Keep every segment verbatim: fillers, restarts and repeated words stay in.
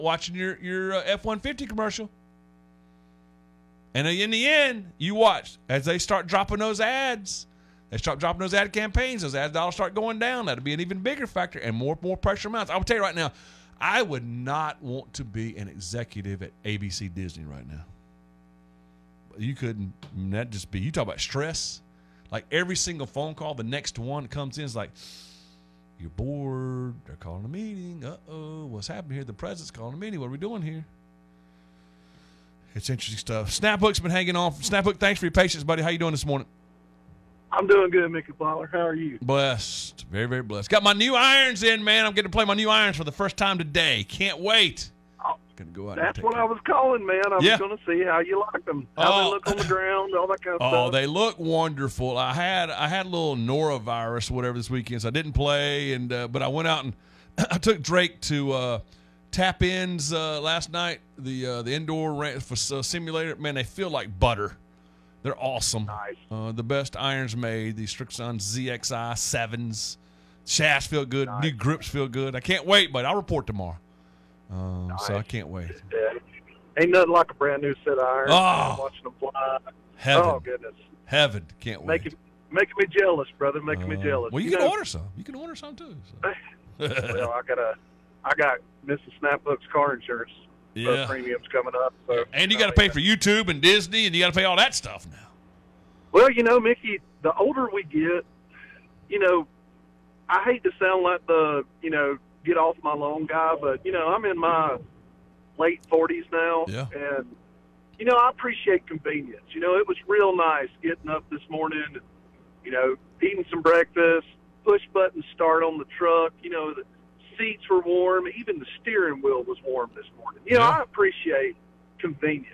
watching your, your uh, F one fifty commercial. And in the end, you watch as they start dropping those ads. They start dropping those ad campaigns. Those ad dollars start going down. That'll be an even bigger factor and more more pressure mounts. I will tell you right now, I would not want to be an executive at A B C Disney right now. You couldn't. That just be. You talk about stress. Like every single phone call, the next one that comes in is like, you're bored. They're calling a meeting. Uh oh, what's happening here? The president's calling a meeting. What are we doing here? It's interesting stuff. Snapbook's been hanging on. Snapbook, thanks for your patience, buddy. How you doing this morning? I'm doing good, Mickey Fowler. How are you? Blessed. Very, very blessed. Got my new irons in, man. I'm getting to play my new irons for the first time today. Can't wait. Oh, Gonna go out that's and what care. I was calling, man. I Yeah. was going to see how you like them, how Oh. they look on the ground, all that kind of Oh, stuff. they look wonderful. I had I had a little norovirus, whatever, this weekend, so I didn't play. And uh, but I went out and I took Drake to uh, Tap Ins uh, last night. The uh, the indoor ramp for uh, simulator. Man, they feel like butter. They're awesome. Nice. Uh, the best irons made. The Strixon Z X I sevens. Shafts feel good. Nice. New grips feel good. I can't wait, but I'll report tomorrow. Uh, Nice. So I can't wait. Yeah. Ain't nothing like a brand new set of irons. Oh. Watching them fly. Heaven. Oh, goodness. Heaven. Can't wait. Making, making me jealous, brother. Making me Uh, jealous. Well, you, You can know- order some. You can order some too. So. Well, I got a, I got Missus Snapbook's car insurance. Yeah. Uh, premiums coming up. So And you got to pay for YouTube and Disney, and you got to pay all that stuff now. Well, you know, Mickey, the older we get, you know, I hate to sound like the, you know, get off my lawn guy, but, you know, I'm in my late forties now. Yeah. And, you know, I appreciate convenience. You know, it was real nice getting up this morning, and, you know, eating some breakfast, push button start on the truck. You know, the seats were warm. Even the steering wheel was warm this morning. You know, Yeah. I appreciate convenience.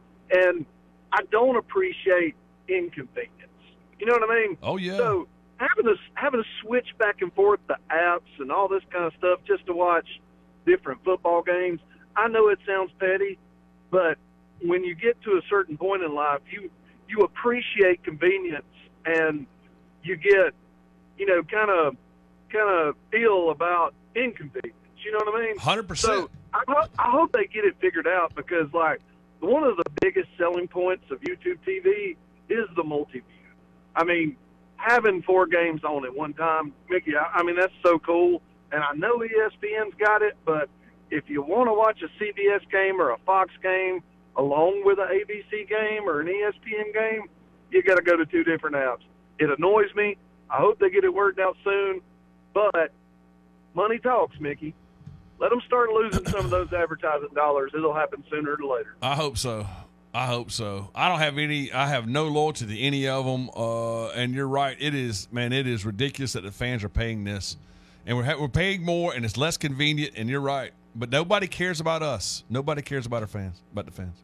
And I don't appreciate inconvenience. You know what I mean? Oh, yeah. So having to having to switch back and forth the apps and all this kind of stuff just to watch different football games. I know it sounds petty, but when you get to a certain point in life, you you appreciate convenience and you get, you know, kind of kind of feel about inconvenience. You know what I mean? one hundred percent. So I, ho- I hope they get it figured out, because, like, one of the biggest selling points of YouTube T V is the multi-view. I mean, having four games on at one time, Mickey, I, I mean, that's so cool. And I know E S P N's got it, but if you want to watch a C B S game or a Fox game along with an A B C game or an E S P N game, you got to go to two different apps. It annoys me. I hope they get it worked out soon, but money talks, Mickey. Let them start losing some of those advertising dollars. It'll happen sooner or later. I hope so. I hope so. I don't have any. I have no loyalty to any of them. Uh, and you're right. It is, man. It is ridiculous that the fans are paying this, and we're ha- we're paying more, and it's less convenient. And you're right. But nobody cares about us. Nobody cares about our fans. About the fans.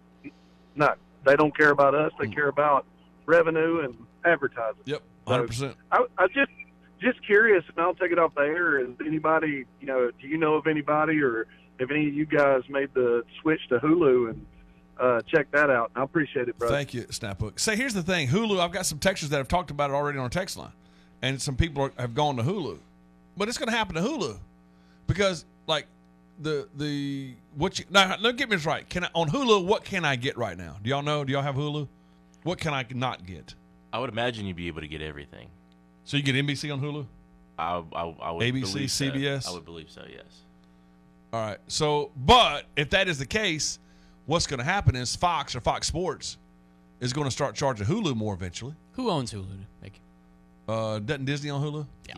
No, they don't care about us. They care about revenue and advertising. Yep. one hundred percent. I, I just just curious, and I'll take it off the air. Is anybody, you know, do you know of anybody, or if any of you guys made the switch to Hulu and uh, check that out? I appreciate it, brother. Thank you, Snapbook. Say, here's the thing. Hulu, I've got some texters that have talked about it already on our text line, and some people are, have gone to Hulu. But it's going to happen to Hulu because, like, the the what you now don't get me this right. Can I, on Hulu? What can I get right now? Do y'all know? Do y'all have Hulu? What can I not get? I would imagine you'd be able to get everything. So you get N B C on Hulu? I, I, I would A B C, believe so. C B S? I would believe so, yes. All right. So, but if that is the case, what's going to happen is Fox or Fox Sports is going to start charging Hulu more eventually. Who owns Hulu? Like, Uh, doesn't Disney on Hulu? Yeah. Yeah.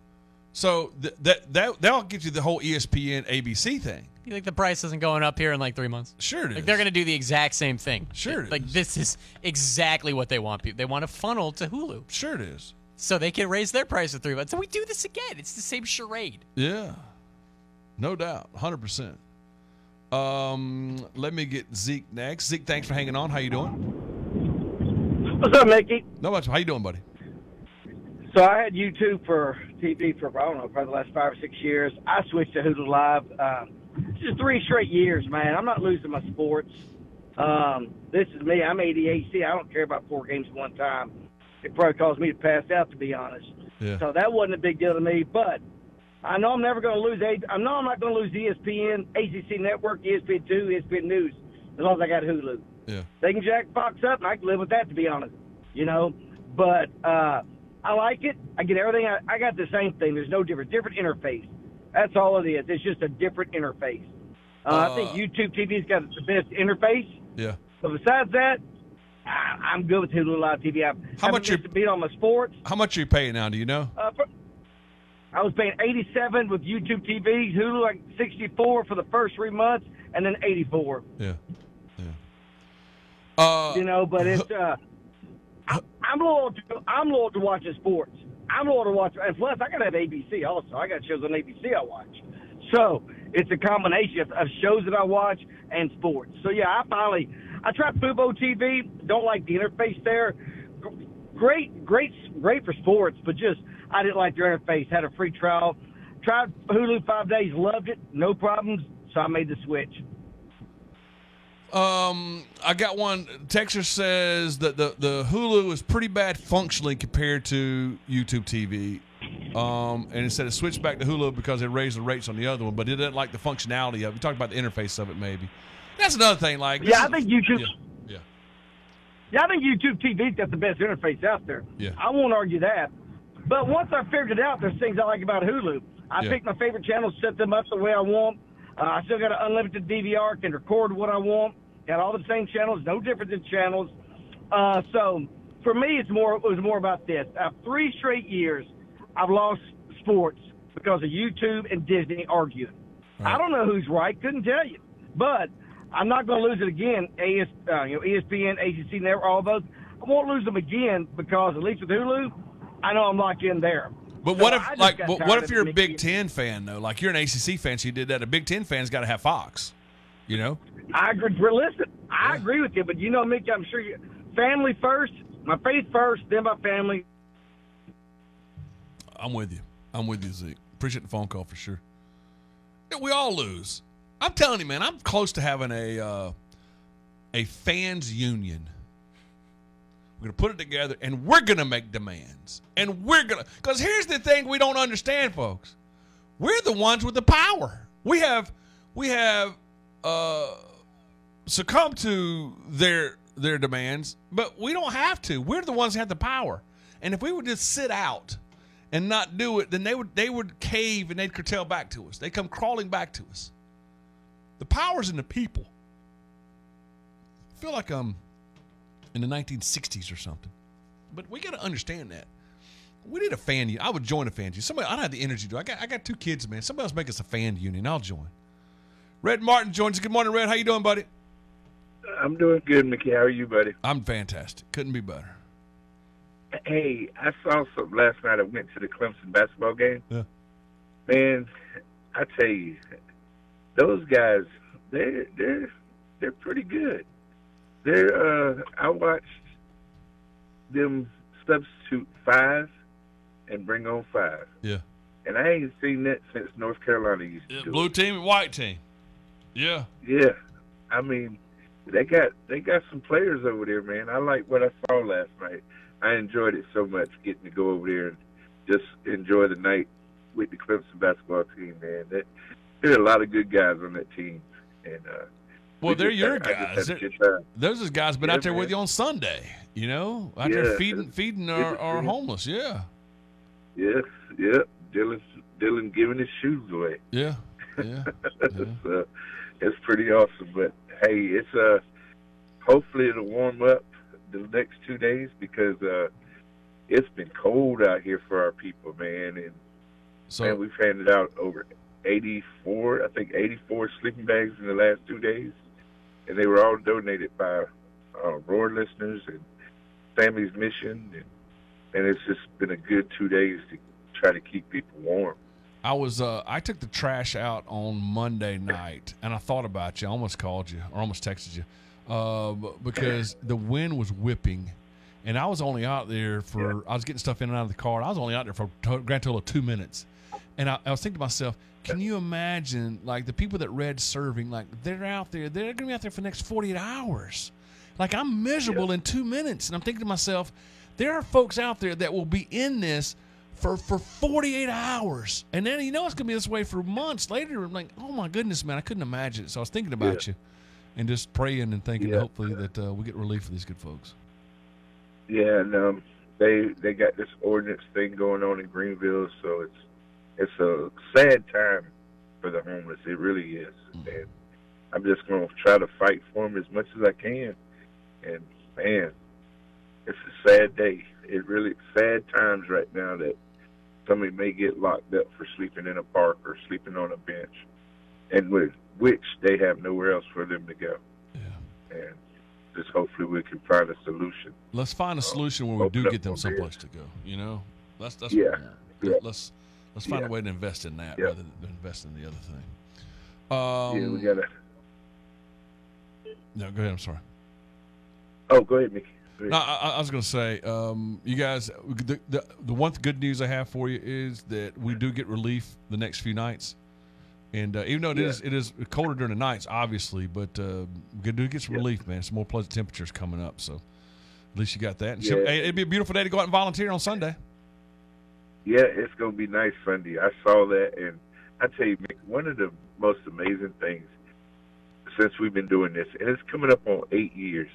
So th- that that that'll get you the whole E S P N A B C thing. you think the price isn't going up here in like three months? Sure it is. Like they're going to do the exact same thing. Sure it Like is. this is exactly what they want people. They want to funnel to Hulu Sure it is. so they can raise their price to three months. So we do this again. It's the same charade. Yeah, no doubt, one hundred percent. Um, let me get Zeke next. Zeke, thanks for hanging on. How you doing? What's up, Mickey? No much. How you doing, buddy? So I had YouTube for T V for, I don't know, probably the last five or six years. I switched to Hulu Live. Um, just three straight years, man. I'm not losing my sports. Um, this is me. I'm A D H D. I don't care about four games at one time. It probably caused me to pass out, to be honest. Yeah. So that wasn't a big deal to me. But I know I'm never going to lose. A- I know I'm not going to lose E S P N, A C C Network, E S P N two, E S P N News, as long as I got Hulu. Yeah. They can jack Fox up, and I can live with that, to be honest. You know, but uh, I like it. I get everything. I, I got the same thing. There's no difference. Different interface. That's all it is. It's just a different interface. Uh, Uh, I think YouTube T V's got the best interface. Yeah. But besides that, I, I'm good with Hulu Live T V. I How much you you- beat on my sports? How much are you paying now? Do you know? Uh, for, I was paying eighty-seven with YouTube T V, Hulu like sixty-four for the first three months, and then eighty-four. Yeah. Yeah. Uh, You know, but it's uh, I, I'm loyal to I'm loyal to watching sports. I'm loyal to watch, and plus I gotta have A B C also. I got shows on A B C I watch, so it's a combination of, of shows that I watch and sports. So yeah, I finally I tried Fubo T V. Don't like the interface there. Great, great, great for sports, but just I didn't like their interface. Had a free trial. Tried Hulu five days, loved it, no problems. So I made the switch. Um, I got one. Texas says that the, the Hulu is pretty bad functionally compared to YouTube T V. Um, and it said it switched back to Hulu because it raised the rates on the other one, but it didn't like the functionality of it. We talked about the interface of it, maybe. That's another thing. Like, this Yeah, I is- think YouTube. Yeah, yeah, Yeah, I think YouTube T V's got the best interface out there. Yeah. I won't argue that. But once I figured it out, there's things I like about Hulu. I Yeah. pick my favorite channels, set them up the way I want. Uh, I still got an unlimited D V R, can record what I want. Got all the same channels, no difference in channels. Uh, so for me, it's more. It was more about this. Uh, three straight years, I've lost sports because of YouTube and Disney arguing. Right. I don't know who's right. Couldn't tell you. But I'm not going to lose it again. A S, uh, you know, E S P N, A C C, Network, all those. I won't lose them again because at least with Hulu, I know I'm locked in there. But So what I if, just like, got what, tired what of if you're a Mickey- Big Ten fan though? Like, you're an A C C fan, so you did that. A Big Ten fan's got to have Fox. You know? I agree. Well, listen, I Yeah. agree with you, but you know, Mickey, I'm sure you family first, my faith first, then my family. I'm with you. I'm with you, Zeke. Appreciate the phone call for sure. Yeah, we all lose. I'm telling you, man. I'm close to having a uh, a fans union. We're gonna put it together, and we're gonna make demands, and we're gonna. Because here's the thing: we don't understand, folks. We're the ones with the power. We have we have uh, succumbed to their their demands, but we don't have to. We're the ones that have the power. And if we would just sit out and not do it, then they would they would cave and they'd curtail back to us. They come crawling back to us. The power's in the people. I feel like I'm in the nineteen sixties or something. But we got to understand that. We need a fan union. I would join a fan union. Somebody, I don't have the energy to. I got I got two kids, man. Somebody else make us a fan union. I'll join. Red Martin joins us. Good morning, Red. How you doing, buddy? I'm doing good, Mickey. How are you, buddy? I'm fantastic. Couldn't be better. Hey, I saw something last night. I went to the Clemson basketball game. Yeah. Man, I tell you, those guys, they're they're they're pretty good. They're uh, I watched them substitute five and bring on five, Yeah. and I ain't seen that since North Carolina used to yeah do blue it. team and white team. Yeah. Yeah, I mean, they got they got some players over there, man. I like what I saw last night. I enjoyed it so much getting to go over there and just enjoy the night with the Clemson basketball team, man. There, there are a lot of good guys on that team, and uh, Well, we they're just your had- I just guys. had a They're- good time. Those are guys been Yeah, out there with man. you on Sunday, you know, out there Yeah. feeding feeding Good our, to our see. homeless. Yeah. Yes, yeah. Dylan, Dylan giving his shoes away. Yeah. Yeah. it's, uh, it's pretty awesome. But hey, it's uh, hopefully it'll warm up the next two days because uh, it's been cold out here for our people, man. And So man, we've handed out over eighty-four, I think eighty-four sleeping bags in the last two days, and they were all donated by uh, Roar listeners and Family's Mission, and, and it's just been a good two days to try to keep people warm. I was uh, I took the trash out on Monday night, and I thought about you. I almost called you or almost texted you uh, b- because the wind was whipping, and I was only out there for I was getting stuff in and out of the car. And I was only out there for a to- grand total of two minutes, and I, I was thinking to myself, can you imagine like the people that Red's serving? Like they're out there, they're going to be out there for the next forty-eight hours. Like I'm miserable in two minutes, and I'm thinking to myself, there are folks out there that will be in this for for forty-eight hours, and then you know it's gonna be this way for months later. I'm like, oh my goodness, man, I couldn't imagine it. So I was thinking about Yeah. you, and just praying and thinking, Yeah. hopefully that uh, we get relief for these good folks. Yeah, and um, they they got this ordinance thing going on in Greenville, so it's it's a sad time for the homeless. It really is, and I'm just gonna try to fight for them as much as I can. And man, it's a sad day. It really sad times right now that somebody may get locked up for sleeping in a park or sleeping on a bench, and with which they have nowhere else for them to go. Yeah. And just hopefully we can find a solution. Let's find a solution where we open do up get them more someplace to go. You know, that's that's Yeah. what we want. Yeah. Let's let's find Yeah. a way to invest in that Yeah. rather than invest in the other thing. Um, Yeah, we gotta. No, go ahead. I'm sorry. Oh, go ahead, Mickey. Go ahead. No, I, I was going to say, um, you guys, the, the the one good news I have for you is that we do get relief the next few nights, and uh, even though it Yeah. is it is colder during the nights, obviously, but uh, we do get some Yeah. relief, man. Some more pleasant temperatures coming up, so at least you got that. And Yeah. so, hey, it'd be a beautiful day to go out and volunteer on Sunday. Yeah, it's gonna be nice Sunday. I saw that, and I tell you, Mick, one of the most amazing things since we've been doing this, and it's coming up on eight years,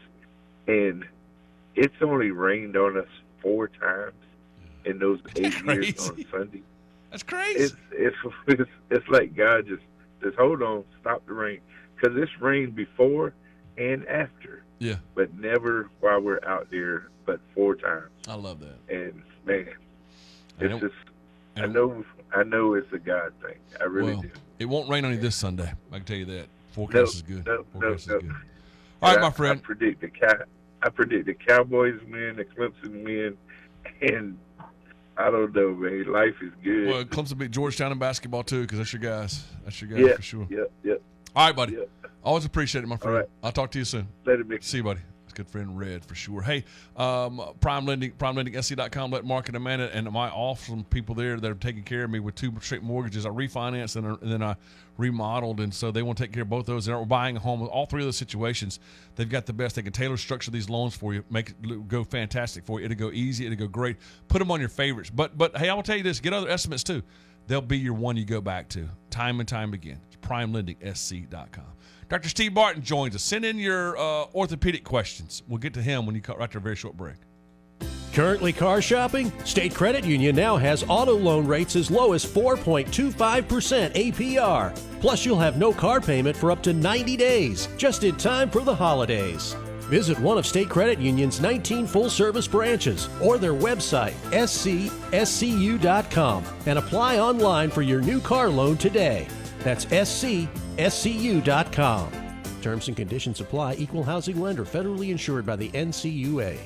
and it's only rained on us four times in those eight years Crazy. on Sunday. That's crazy. It's it's it's, it's like God just just hold on, stop the rain, because it's rained before and after, yeah, but never while we're out there, but four times. I love that. And man, And it's it- just I and it- know I know it's a God thing. I really well, do. it won't rain on you this Sunday. I can tell you that. Forecast is good. No, no, Forecast no. is good. All right, And my I, friend. I predict the cow. I predict the Cowboys win, the Clemson win, and I don't know, man. Life is good. Well, Clemson beat Georgetown in basketball too, because that's your guys. That's your guys yeah, for sure. yeah, yeah, All right, buddy. yeah. Always appreciate it, my friend. right. I'll talk to you soon. Let it make See you, buddy. It's good friend Red for sure. Hey, um, Prime Lending, Prime Lending S C dot com. Let Mark and Amanda and my awesome people there that are taking care of me with two straight mortgages. I refinanced and, and then I remodeled, and so they want to take care of both those. They're buying a home. All three of those situations, they've got the best. They can tailor structure these loans for you, make it go fantastic for you. It'll go easy. It'll go great. Put them on your favorites. But but hey, I will tell you this: get other estimates too. They'll be your one you go back to time and time again. It's Prime Lending S C dot com. Doctor Steve Barton joins us. Send in your uh, orthopedic questions. We'll get to him when you cut right after a very short break. Currently car shopping? State Credit Union now has auto loan rates as low as four point two five percent A P R. Plus, you'll have no car payment for up to ninety days, just in time for the holidays. Visit one of State Credit Union's nineteen full-service branches or their website, S C S C U dot com, and apply online for your new car loan today. That's S C S C U dot com. Terms and conditions apply. Equal housing lender. Federally insured by the N C U A.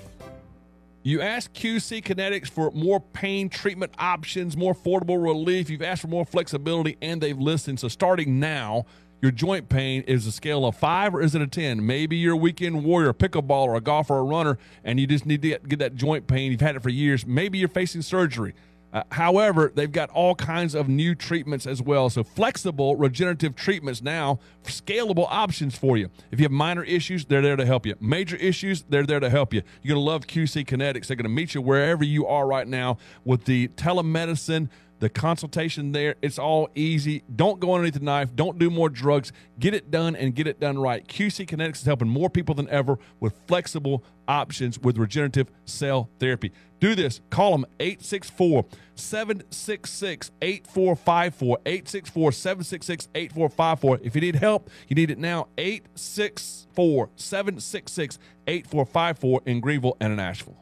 You asked Q C Kinetics for more pain treatment options, more affordable relief. You've asked for more flexibility, and they've listened. So starting now, your joint pain is a scale of five or is it a ten? Maybe you're a weekend warrior, a pickleballer, a golfer, a runner, and you just need to get, get that joint pain. You've had it for years. Maybe you're facing surgery. Uh, however, they've got all kinds of new treatments as well. So flexible regenerative treatments now, scalable options for you. If you have minor issues, they're there to help you. Major issues, they're there to help you. You're going to love Q C Kinetics. They're going to meet you wherever you are right now with the telemedicine, the consultation there. It's all easy. Don't go underneath the knife. Don't do more drugs. Get it done and get it done right. Q C Kinetics is helping more people than ever with flexible options with regenerative cell therapy. Do this. Call them eight six four, seven six six, eight four five four, eight six four, seven six six, eight four five four. If you need help, you need it now, eight six four, seven six six, eight four five four in Greenville and in Asheville.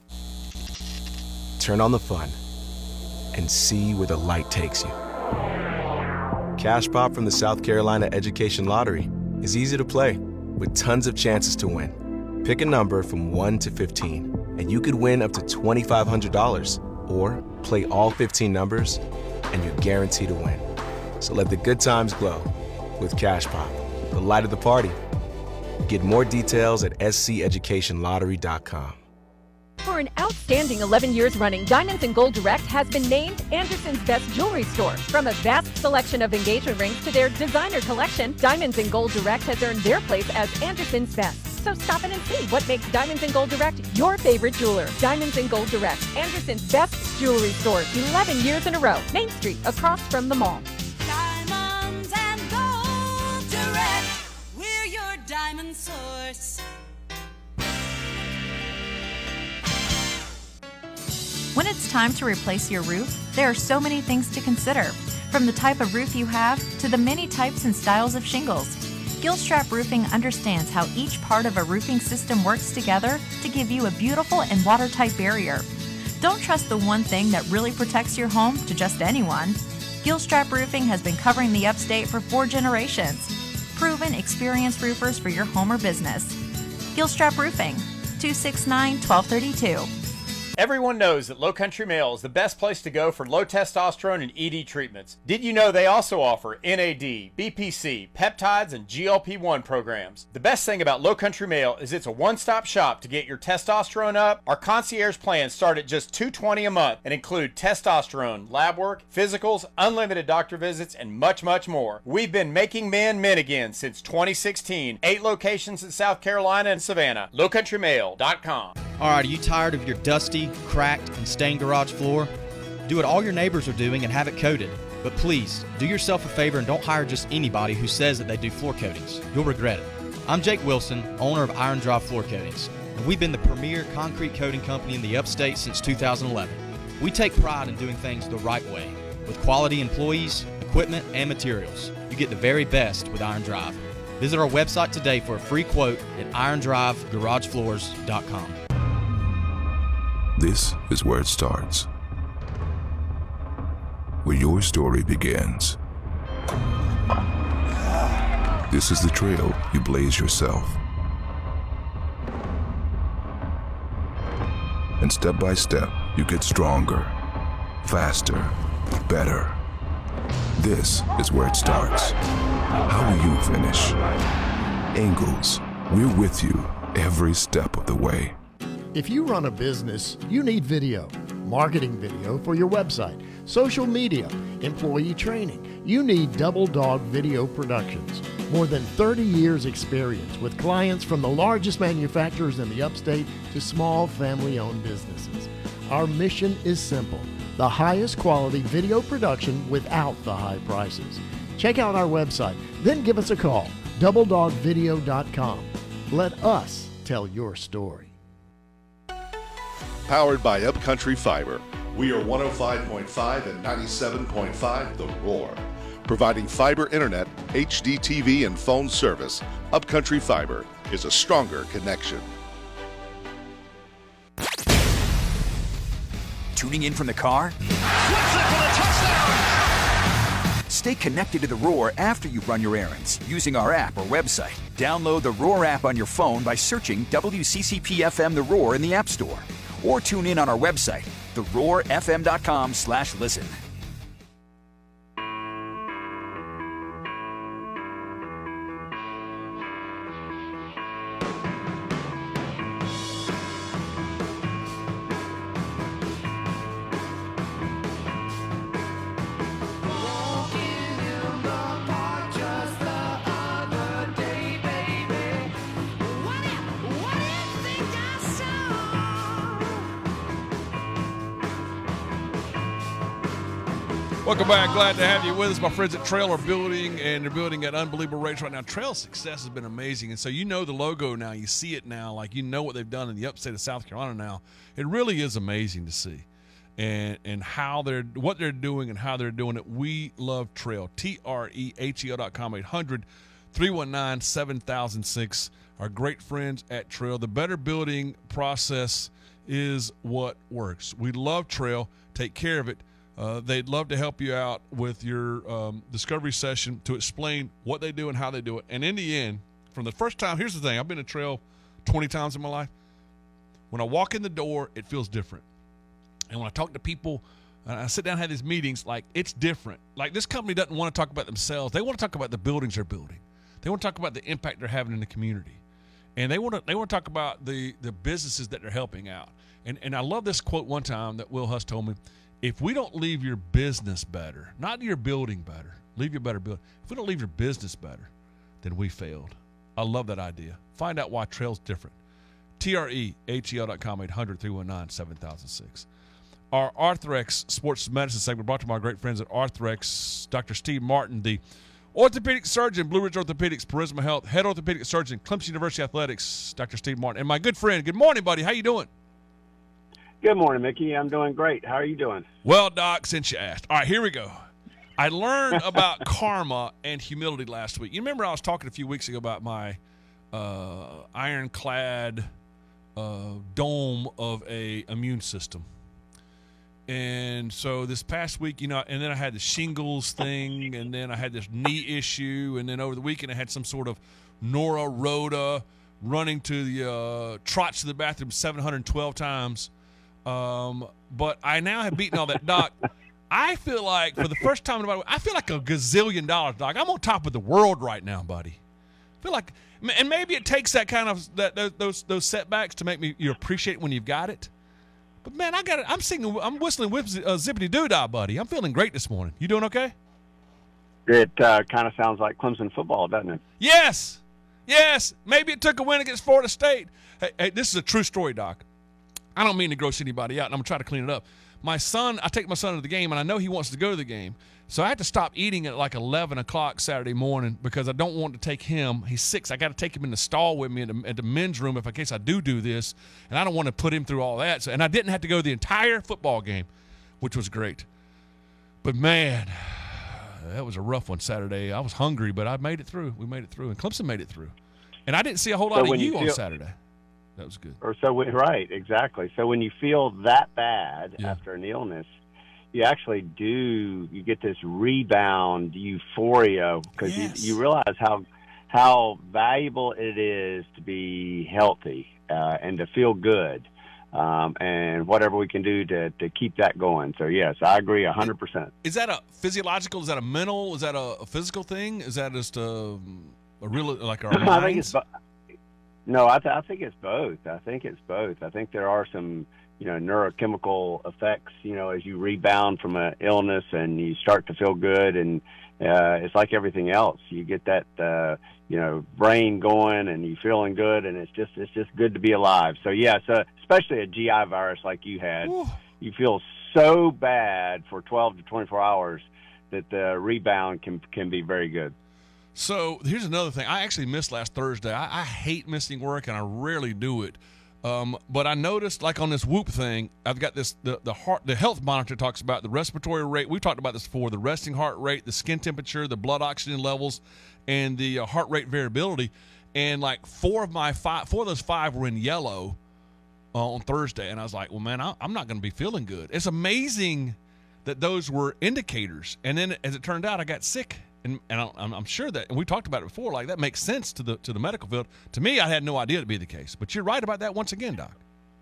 Turn on the fun and see where the light takes you. Cash Pop from the South Carolina Education Lottery is easy to play with tons of chances to win. Pick a number from one to fifteen, and you could win up to twenty-five hundred dollars. Or play all fifteen numbers, and you're guaranteed to win. So let the good times glow with Cash Pop, the light of the party. Get more details at s c education lottery dot com. For an outstanding eleven years running, Diamonds and Gold Direct has been named Anderson's best jewelry store. From a vast selection of engagement rings to their designer collection, Diamonds and Gold Direct has earned their place as Anderson's best. So stop in and see what makes Diamonds and Gold Direct your favorite jeweler. Diamonds and Gold Direct, Anderson's best Jewelry Store, eleven years in a row. Main Street, across from the mall. Diamonds and Gold Direct, we're your diamond source. When it's time to replace your roof, there are so many things to consider. From the type of roof you have to the many types and styles of shingles, Gilstrap Roofing understands how each part of a roofing system works together to give you a beautiful and watertight barrier. Don't trust the one thing that really protects your home to just anyone. Gilstrap Roofing has been covering the upstate for four generations. Proven, experienced roofers for your home or business. Gilstrap Roofing, two six nine, one two three two. Everyone knows that Low Country Male is the best place to go for low testosterone and E D treatments. Did you know they also offer N A D, B P C, peptides, and G L P one programs? The best thing about Low Country Male is it's a one-stop shop to get your testosterone up. Our concierge plans start at just two hundred twenty dollars a month and include testosterone, lab work, physicals, unlimited doctor visits, and much, much more. We've been making men men again since twenty sixteen. Eight locations in South Carolina and Savannah. low country male dot com. All right, are you tired of your dusty, cracked, and stained garage floor? Do what all your neighbors are doing and have it coated. But please, do yourself a favor and don't hire just anybody who says that they do floor coatings. You'll regret it. I'm Jake Wilson, owner of Iron Drive Floor Coatings, and we've been the premier concrete coating company in the upstate since two thousand eleven. We take pride in doing things the right way, with quality employees, equipment, and materials. You get the very best with Iron Drive. Visit our website today for a free quote at iron drive garage floors dot com. This is where it starts, where your story begins. This is the trail you blaze yourself. And step by step, you get stronger, faster, better. This is where it starts. How will you finish? Ingalls, we're with you every step of the way. If you run a business, you need video, marketing video for your website, social media, employee training. You need Double Dog Video Productions. More than thirty years experience with clients from the largest manufacturers in the upstate to small family-owned businesses. Our mission is simple: the highest quality video production without the high prices. Check out our website, then give us a call, double dog video dot com. Let us tell your story. Powered by Upcountry Fiber. We are one oh five point five and ninety-seven point five The Roar. Providing fiber internet, H D T V, and phone service, Upcountry Fiber is a stronger connection. Tuning in from the car? Stay connected to The Roar after you run your errands using our app or website. Download the Roar app on your phone by searching W C C P F M The Roar in the App Store. Or tune in on our website, the roar f m dot com slash listen. Welcome back. Glad to have you with us. My friends at Trail are building, and they're building at unbelievable rates right now. Trail's success has been amazing, and so you know the logo now. You see it now. Like, you know what they've done in the upstate of South Carolina now. It really is amazing to see, and and how they're what they're doing and how they're doing it. We love Trail. T R E H E L dot com, eight hundred, three one nine, seven thousand six. Our great friends at Trail. The better building process is what works. We love Trail. Take care of it. Uh, they'd love to help you out with your um, discovery session to explain what they do and how they do it. And in the end, from the first time, here's the thing. I've been to Trail twenty times in my life. When I walk in the door, it feels different. And when I talk to people, and I sit down and have these meetings, like, it's different. Like, this company doesn't want to talk about themselves. They want to talk about the buildings they're building. They want to talk about the impact they're having in the community. And they want to they want to talk about the, the businesses that they're helping out. And, and I love this quote one time that Will Huss told me. If we don't leave your business better, not your building better, leave your better building. If we don't leave your business better, then we failed. I love that idea. Find out why Trail's different. T R E H E L dot com, eight hundred, three one nine, seven thousand six. Our Arthrex Sports Medicine segment brought to my great friends at Arthrex. Doctor Steve Martin, the orthopedic surgeon, Blue Ridge Orthopedics, Charisma Health, head orthopedic surgeon, Clemson University Athletics, Doctor Steve Martin, and my good friend. Good morning, buddy. How you doing? Good morning, Mickey. I'm doing great. How are you doing? Well, Doc, since you asked. All right, here we go. I learned about karma and humility last week. You remember I was talking a few weeks ago about my uh, ironclad uh, dome of a immune system. And so this past week, you know, and then I had the shingles thing, and then I had this knee issue, and then over the weekend I had some sort of Nora Rhoda, running to the uh, trots to the bathroom seven hundred twelve times. Um, but I now have beaten all that. Doc, I feel like for the first time in my life, I feel like a gazillion dollars, Doc. I'm on top of the world right now, buddy. I feel like, and maybe it takes that kind of that those those setbacks to make me you appreciate it when you've got it. But man, I got it. I'm singing. I'm whistling with uh, Zippity Doo Dah, buddy. I'm feeling great this morning. You doing okay? It uh, kind of sounds like Clemson football, doesn't it? Yes, yes. Maybe it took a win against Florida State. Hey, hey, this is a true story, Doc. I don't mean to gross anybody out, and I'm going to try to clean it up. My son, I take my son to the game, and I know he wants to go to the game. So I had to stop eating at like eleven o'clock Saturday morning because I don't want to take him. He's six. I got to take him in the stall with me at the, at the men's room if in case I do do this, and I don't want to put him through all that. So, and I didn't have to go the entire football game, which was great. But, man, that was a rough one Saturday. I was hungry, but I made it through. We made it through, and Clemson made it through. And I didn't see a whole lot So of when you, you on feel- Saturday. That was good. Or so, we, right, exactly. So when you feel that bad Yeah. after an illness, you actually do, you get this rebound euphoria because Yes. you, you realize how how valuable it is to be healthy uh, and to feel good, um, and whatever we can do to, to keep that going. So, yes, I agree one hundred percent. Is that a physiological? Is that a mental? Is that a, a physical thing? Is that just a, a real, like our I think it's minds? bo- no, I, th- I think it's both. I think it's both. I think there are some, you know, neurochemical effects, you know, as you rebound from an illness and you start to feel good, and uh, it's like everything else. You get that, uh, you know, brain going, and you feeling good, and it's just it's just good to be alive. So yeah, so especially a G I virus like you had, Ooh. you feel so bad for twelve to twenty-four hours that the rebound can can be very good. So here's another thing. I actually missed last Thursday. I, I hate missing work, and I rarely do it. Um, but I noticed, like on this Whoop thing, I've got this the the heart the health monitor talks about the respiratory rate. We've talked about this before: the resting heart rate, the skin temperature, the blood oxygen levels, and the uh, heart rate variability. And like four of my five, four of those five were in yellow uh, on Thursday, and I was like, well, man, I, I'm not going to be feeling good. It's amazing that those were indicators. And then, as it turned out, I got sick. And, and I'm, I'm sure that, and we talked about it before, like that makes sense to the to the medical field. To me, I had no idea to be the case. But you're right about that once again, Doc.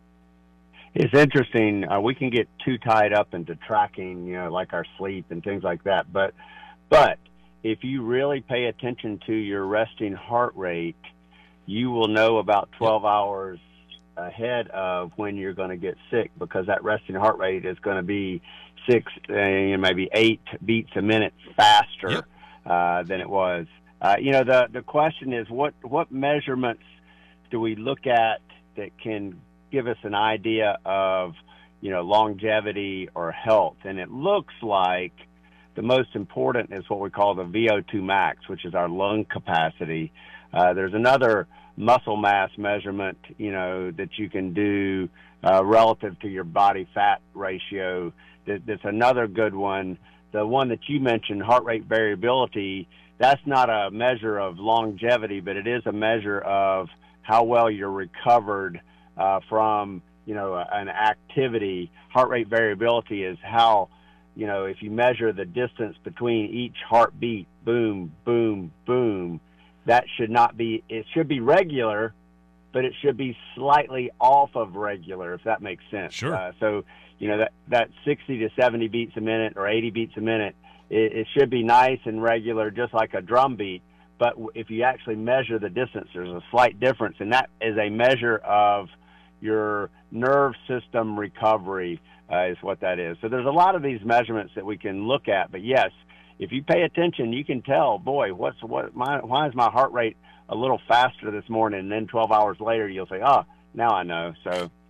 It's interesting. Uh, we can get too tied up into tracking, you know, like our sleep and things like that. But, but if you really pay attention to your resting heart rate, you will know about twelve hours ahead of when you're going to get sick, because that resting heart rate is going to be six, uh, maybe eight beats a minute faster. Yep. Uh, than it was. Uh, you know, the the question is, what what measurements do we look at that can give us an idea of, you know, longevity or health? And it looks like the most important is what we call the V O two max, which is our lung capacity. Uh, there's another muscle mass measurement, you know, that you can do uh, relative to your body fat ratio. That, that's another good one. The one that you mentioned, heart rate variability, that's not a measure of longevity, but it is a measure of how well you're recovered uh, from, you know, an activity. Heart rate variability is how, you know, if you measure the distance between each heartbeat, boom, boom, boom, that should not be, it should be regular, but it should be slightly off of regular, if that makes sense. Sure. Uh, so, you know, that, that sixty to seventy beats a minute or eighty beats a minute, it, it should be nice and regular, just like a drum beat. But if you actually measure the distance, there's a slight difference, and that is a measure of your nerve system recovery, uh, is what that is. So there's a lot of these measurements that we can look at. But, yes, if you pay attention, you can tell, boy, what's what? My, why is my heart rate a little faster this morning? And then twelve hours later, you'll say, oh, now I know. So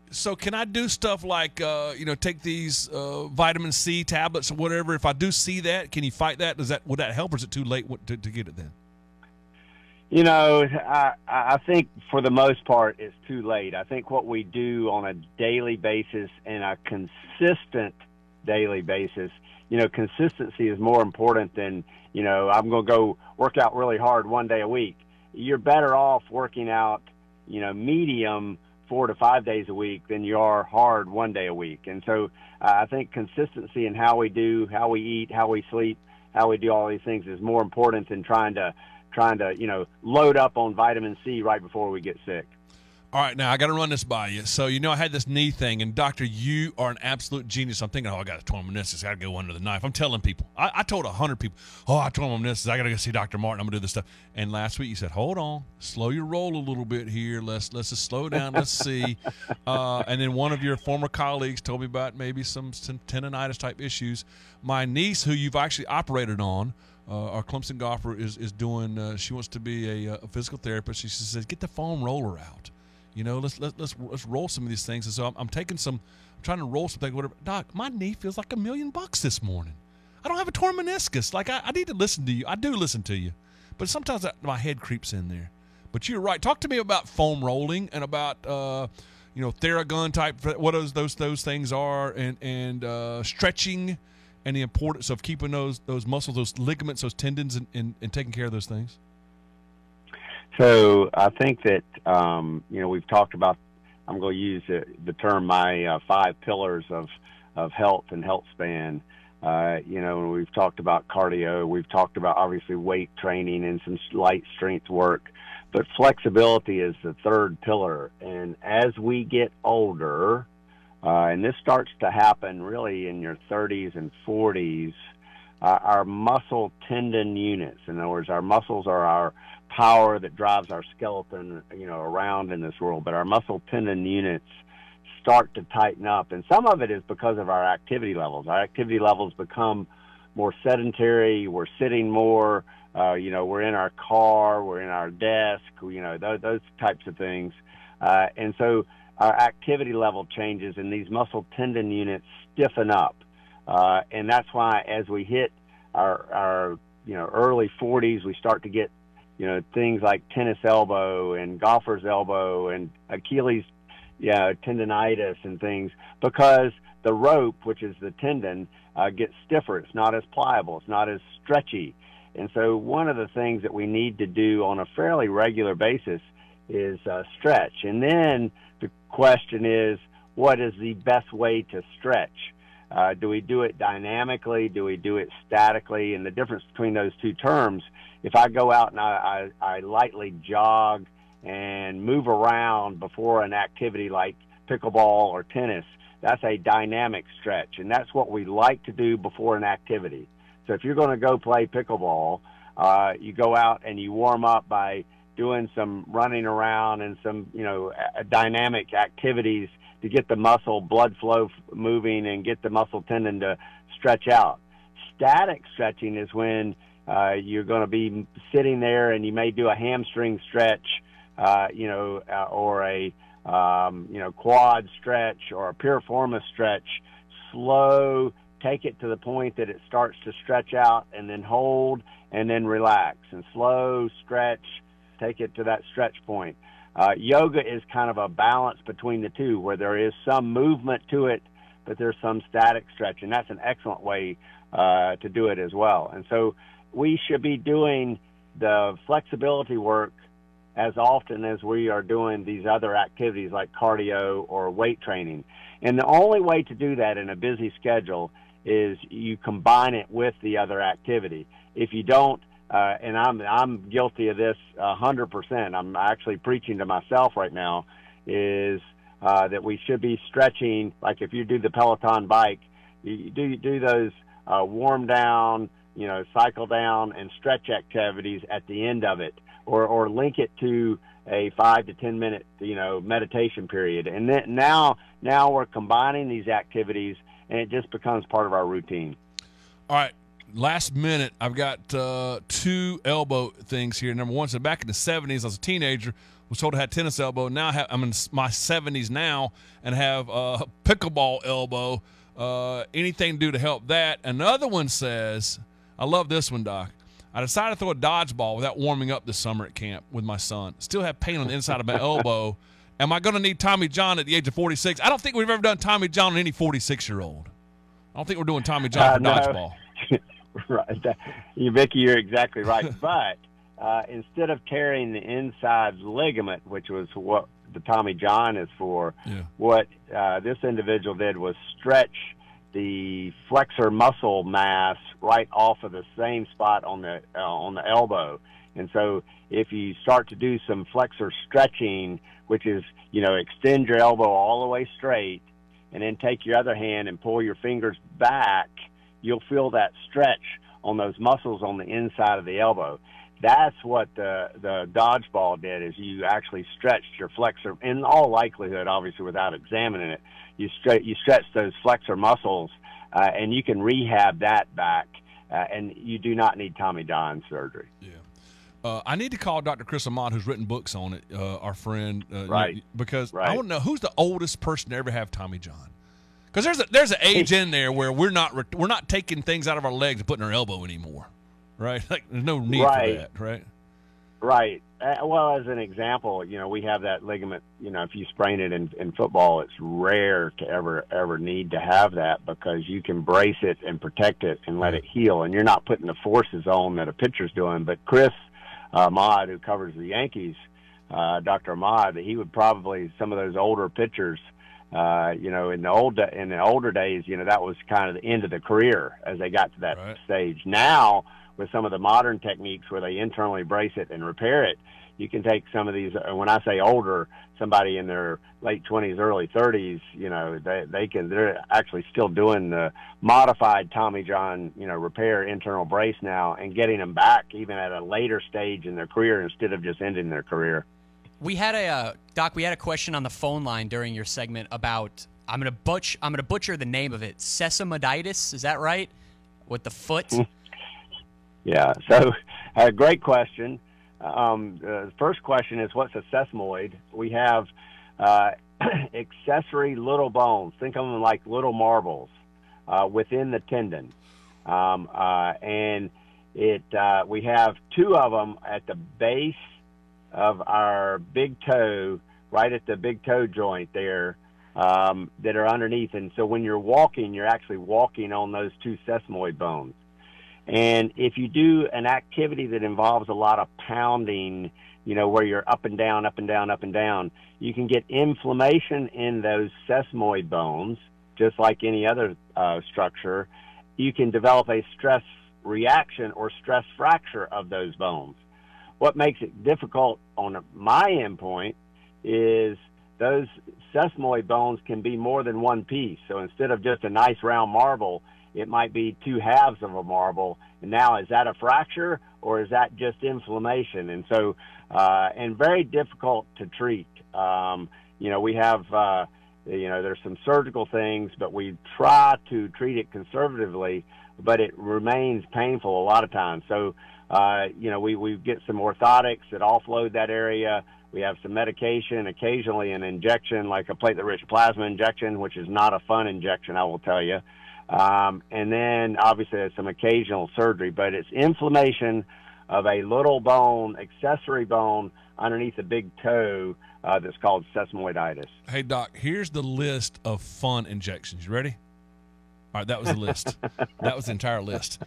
so can I do stuff like, uh, you know, take these uh, vitamin C tablets or whatever? If I do see that, can you fight that? Does that would that help, or is it too late to, to get it then? You know, I, I think for the most part it's too late. I think what we do on a daily basis and a consistent daily basis, you know, consistency is more important than, you know, I'm going to go work out really hard one day a week. You're better off working out, you know, medium four to five days a week than you are hard one day a week. And so uh, I think consistency in how we do, how we eat, how we sleep, how we do all these things is more important than trying to, trying to, you know, load up on vitamin C right before we get sick. All right, now I got to run this by you. So, you know, I had this knee thing, and doctor, you are an absolute genius. I'm thinking, oh, I got a torn meniscus. I got to go under the knife. I'm telling people. I, I told a hundred people, oh, I torn my meniscus. I got to go see Doctor Martin. I'm gonna do this stuff. And last week you said, hold on, slow your roll a little bit here. Let's let's just slow down. Let's see. Uh, and then one of your former colleagues told me about maybe some, some tendonitis type issues. My niece, who you've actually operated on, Uh, our Clemson golfer is is doing. Uh, she wants to be a, a physical therapist. She says, "Get the foam roller out. You know, let's let's let's let's roll some of these things." And so I'm, I'm taking some, I'm trying to roll some things. Whatever. Doc, my knee feels like a million bucks this morning. I don't have a torn meniscus. Like I, I need to listen to you. I do listen to you, but sometimes I, my head creeps in there. But you're right. Talk to me about foam rolling and about uh, you know, Theragun type. What those those those things are, and and uh, stretching. And the importance of keeping those those muscles, those ligaments, those tendons, and, and, and taking care of those things? So I think that, um, you know, we've talked about, I'm going to use the, the term, my uh, five pillars of, of health and health span. Uh, you know, we've talked about cardio. We've talked about, obviously, weight training and some light strength work. But flexibility is the third pillar. And as we get older, Uh, and this starts to happen really in your thirties and forties, uh, our muscle tendon units, in other words, our muscles are our power that drives our skeleton, you know, around in this world, but our muscle tendon units start to tighten up. And some of it is because of our activity levels. Our activity levels become more sedentary. We're sitting more, uh, you know, we're in our car, we're in our desk, you know, those, those types of things. Uh, and so our activity level changes and these muscle tendon units stiffen up. Uh, and that's why as we hit our, our, you know, early forties, we start to get, you know, things like tennis elbow and golfer's elbow and Achilles, yeah, tendonitis and things, because the rope, which is the tendon, uh, gets stiffer. It's not as pliable. It's not as stretchy. And so one of the things that we need to do on a fairly regular basis is uh, stretch. And then the question is, what is the best way to stretch? Uh, do we do it dynamically? Do we do it statically? And the difference between those two terms, if I go out and I, I, I lightly jog and move around before an activity like pickleball or tennis, that's a dynamic stretch. And that's what we like to do before an activity. So if you're going to go play pickleball, uh, you go out and you warm up by doing some running around and some, you know, a- dynamic activities to get the muscle blood flow f- moving and get the muscle tendon to stretch out. Static stretching is when uh, you're going to be sitting there and you may do a hamstring stretch, uh, you know, uh, or a, um, you know, quad stretch or a piriformis stretch. Slow, take it to the point that it starts to stretch out and then hold and then relax, and slow stretch, take it to that stretch point. Uh, yoga is kind of a balance between the two, where there is some movement to it, but there's some static stretch, and that's an excellent way uh, to do it as well. And so we should be doing the flexibility work as often as we are doing these other activities like cardio or weight training. And the only way to do that in a busy schedule is you combine it with the other activity. If you don't, uh, and I'm I'm guilty of this a hundred percent. I'm actually preaching to myself right now. Is uh, that we should be stretching. Like if you do the Peloton bike, you do you do those uh, warm down, you know, cycle down and stretch activities at the end of it, or or link it to a five to ten minute, you know, meditation period. And then now now we're combining these activities, and it just becomes part of our routine. All right. last minute, I've got uh, two elbow things here. Number one, so back in the seventies, I was a teenager, was told I had tennis elbow. Now I have, I'm in my seventies now and have uh, pickleball elbow. Uh, anything to do to help that. Another one says, I love this one, Doc. I decided to throw a dodgeball without warming up this summer at camp with my son. Still have pain on the inside of my elbow. Am I going to need Tommy John at the age of forty-six? I don't think we've ever done Tommy John on any forty-six-year-old. I don't think we're doing Tommy John Uh, for no. dodgeball. Right. That- you, Vicky, you're exactly right. But uh, instead of tearing the inside ligament, which was what the Tommy John is for, Yeah. what uh, this individual did was stretch the flexor muscle mass right off of the same spot on the uh, on the elbow. And so if you start to do some flexor stretching, which is, you know, extend your elbow all the way straight and then take your other hand and pull your fingers back, you'll feel that stretch on those muscles on the inside of the elbow. That's what the the dodgeball did, is you actually stretched your flexor, in all likelihood, obviously without examining it, you stretch you stretch those flexor muscles, uh, and you can rehab that back, uh, and you do not need Tommy John surgery. Yeah. Uh, I need to call Doctor Chris Ahmad, who's written books on it, uh, our friend, uh, Right. you know, because Right. I want to know who's the oldest person to ever have Tommy John. Because there's a, there's an age in there where we're not re- we're not taking things out of our legs and putting our elbow anymore, right? Like there's no need Right. for that, right? Right. Uh, well, as an example, you know, we have that ligament. You know, if you sprain it in, in football, it's rare to ever ever need to have that, because you can brace it and protect it and let it heal, and you're not putting the forces on that a pitcher's doing. But Chris uh, Ahmad, who covers the Yankees, uh, Doctor Ahmad, he would probably, some of those older pitchers, uh, you know, in the old in the older days, you know, that was kind of the end of the career as they got to that Right. stage. Now, with some of the modern techniques where they internally brace it and repair it, you can take some of these, uh, when I say older, somebody in their late twenties, early thirties, you know, they, they can, they're actually still doing the modified Tommy John, you know, repair internal brace now and getting them back even at a later stage in their career instead of just ending their career. We had a uh, Doc. We had a question on the phone line during your segment about I'm gonna butch I'm gonna butcher the name of it. Sesamoiditis, is that right? With the foot. Yeah. So, uh, great question. Um, the first question is, what's a sesamoid? We have uh, accessory little bones. Think of them like little marbles uh, within the tendon, um, uh, and it uh, we have two of them at the base of our big toe, right at the big toe joint there, um, that are underneath. And so when you're walking, you're actually walking on those two sesamoid bones. And if you do an activity that involves a lot of pounding, you know, where you're up and down, up and down, up and down, you can get inflammation in those sesamoid bones, just like any other uh, structure. You can develop a stress reaction or stress fracture of those bones. What makes it difficult on my endpoint is those sesamoid bones can be more than one piece. So instead of just a nice round marble, it might be two halves of a marble. And now, is that a fracture or is that just inflammation? And so, uh, and very difficult to treat. Um, you know, we have, uh, you know, there's some surgical things, but we try to treat it conservatively, but it remains painful a lot of times. So, uh, you know, we, we get some orthotics that offload that area. We have some medication, occasionally an injection, like a platelet-rich plasma injection, which is not a fun injection, I will tell you. Um, and then, obviously, there's some occasional surgery, but it's inflammation of a little bone, accessory bone, underneath the big toe uh, that's called sesamoiditis. Hey, Doc, here's the list of fun injections. You ready? All right, that was the list. That was the entire list.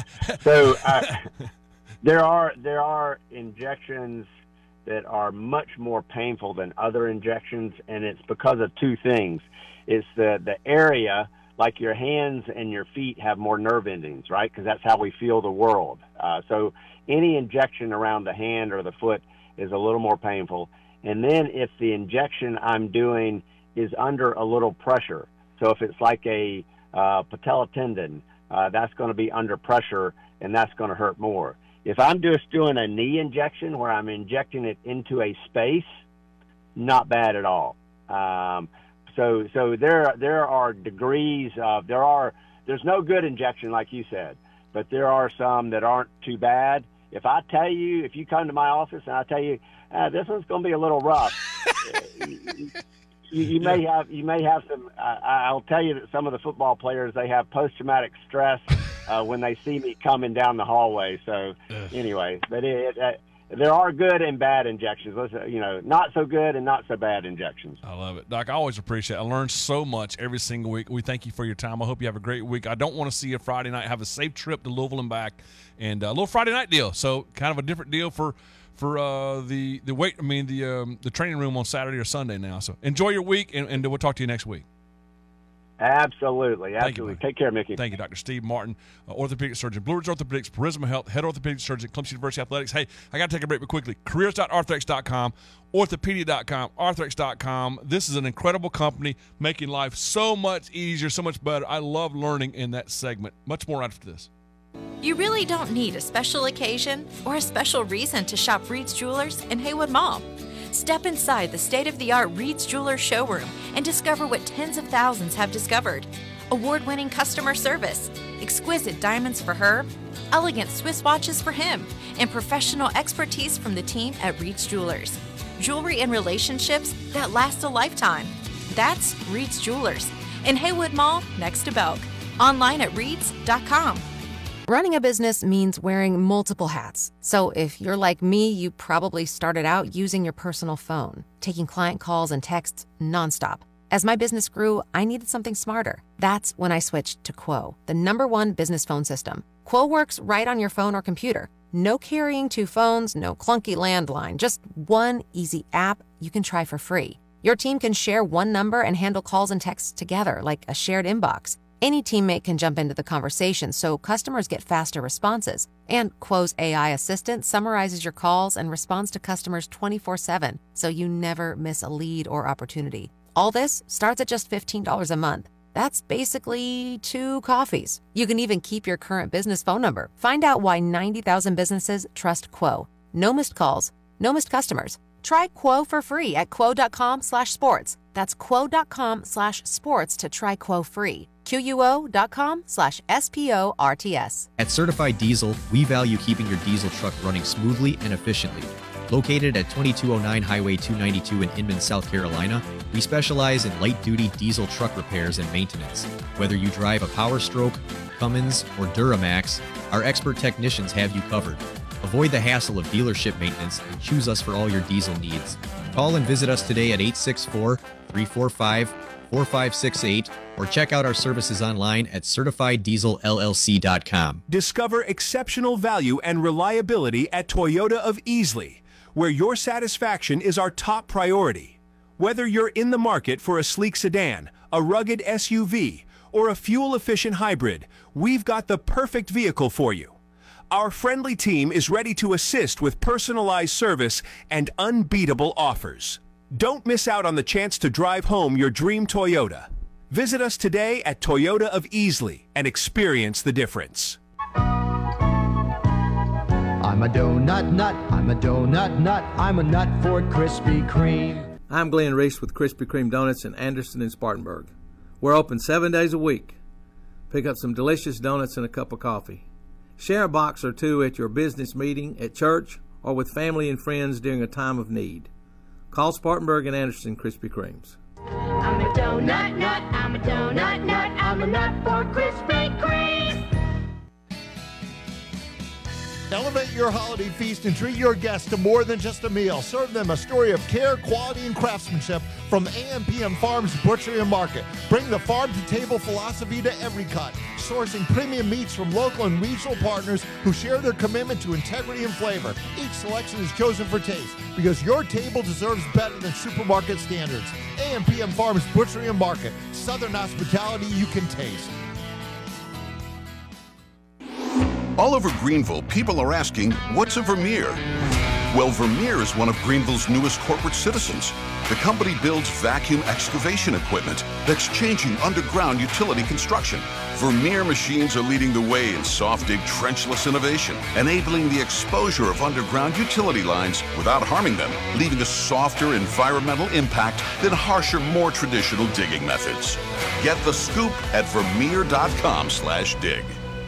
So uh, there are there are injections that are much more painful than other injections, and it's because of two things. It's the, the area, like your hands and your feet have more nerve endings, right? Because that's how we feel the world. Uh, so any injection around the hand or the foot is a little more painful. And then if the injection I'm doing is under a little pressure, so if it's like a uh, patella tendon, uh, that's going to be under pressure, and that's going to hurt more. If I'm just doing a knee injection where I'm injecting it into a space, not bad at all. Um, so so there there are degrees of, there are, there's no good injection like you said, but there are some that aren't too bad. If I tell you, if you come to my office and I tell you, ah, this one's going to be a little rough, you, you may have you may have some. Uh, I'll tell you that some of the football players, they have post-traumatic stress uh, when they see me coming down the hallway. So anyway, but it, it, there are good and bad injections. Let's, you know, not so good and not so bad injections. I love it. Doc, I always appreciate it. I learn so much every single week. We thank you for your time. I hope you have a great week. I don't want to see you Friday night. Have a safe trip to Louisville and back. And a little Friday night deal. So kind of a different deal for for uh, the the wait. I mean the um, the training room on Saturday or Sunday now. So enjoy your week, and, and we'll talk to you next week. Absolutely, absolutely. You, Take care, Mickey. Thank you, Doctor Steve Martin, uh, orthopedic surgeon, Blue Ridge Orthopedics, Prisma Health, head orthopedic surgeon, Clemson University Athletics. Hey, I got to take a break but quickly. careers dot arthrex dot com, orthopedia dot com, arthrex dot com. This is an incredible company making life so much easier, so much better. I love learning in that segment. Much more after this. You really don't need a special occasion or a special reason to shop Reed's Jewelers in Haywood Mall. Step inside the state-of-the-art Reed's Jewelers showroom and discover what tens of thousands have discovered. Award-winning customer service, exquisite diamonds for her, elegant Swiss watches for him, and professional expertise from the team at Reed's Jewelers. Jewelry and relationships that last a lifetime. That's Reed's Jewelers in Haywood Mall next to Belk. Online at reeds dot com. Running a business means wearing multiple hats. So if you're like me, you probably started out using your personal phone, taking client calls and texts nonstop. As my business grew, I needed something smarter. That's when I switched to Quo, the number one business phone system. Quo works right on your phone or computer. No carrying two phones, no clunky landline, just one easy app you can try for free. Your team can share one number and handle calls and texts together like a shared inbox. Any teammate can jump into the conversation, so customers get faster responses. And Quo's A I assistant summarizes your calls and responds to customers twenty-four seven, so you never miss a lead or opportunity. All this starts at just fifteen dollars a month. That's basically two coffees. You can even keep your current business phone number. Find out why ninety thousand businesses trust Quo. No missed calls, no missed customers. Try Quo for free at quo.com slash sports. That's quo.com slash sports to try Quo free. Quo.com slash S P O R T S. At Certified Diesel, we value keeping your diesel truck running smoothly and efficiently. Located at twenty-two oh nine Highway two ninety-two in Inman, South Carolina, we specialize in light-duty diesel truck repairs and maintenance. Whether you drive a Power Stroke, Cummins, or Duramax, our expert technicians have you covered. Avoid the hassle of dealership maintenance and choose us for all your diesel needs. Call and visit us today at eight six four, three four five, four five six eight or check out our services online at certified diesel L L C dot com. Discover exceptional value and reliability at Toyota of Easley, where your satisfaction is our top priority. Whether you're in the market for a sleek sedan, a rugged S U V, or a fuel-efficient hybrid, we've got the perfect vehicle for you. Our friendly team is ready to assist with personalized service and unbeatable offers. Don't miss out on the chance to drive home your dream Toyota. Visit us today at Toyota of Easley and experience the difference. I'm a donut nut, I'm a donut nut, I'm a nut for Krispy Kreme. I'm Glenn Reese with Krispy Kreme Donuts in Anderson and Spartanburg. We're open seven days a week. Pick up some delicious donuts and a cup of coffee. Share a box or two at your business meeting, at church, or with family and friends during a time of need. Call Spartanburg and Anderson Krispy Kremes. I'm a donut nut, I'm a donut nut, I'm a nut for Krispy Kreme. Elevate your holiday feast and treat your guests to more than just a meal. Serve them a story of care, quality, and craftsmanship from A M P M Farms Butchery and Market. Bring the farm-to-table philosophy to every cut, sourcing premium meats from local and regional partners who share their commitment to integrity and flavor. Each selection is chosen for taste because your table deserves better than supermarket standards. A M P M Farms Butchery and Market. Southern hospitality you can taste. All over Greenville, people are asking, what's a Vermeer? Well, Vermeer is one of Greenville's newest corporate citizens. The company builds vacuum excavation equipment that's changing underground utility construction. Vermeer machines are leading the way in soft-dig trenchless innovation, enabling the exposure of underground utility lines without harming them, leaving a softer environmental impact than harsher, more traditional digging methods. Get the scoop at vermeer dot com slash dig.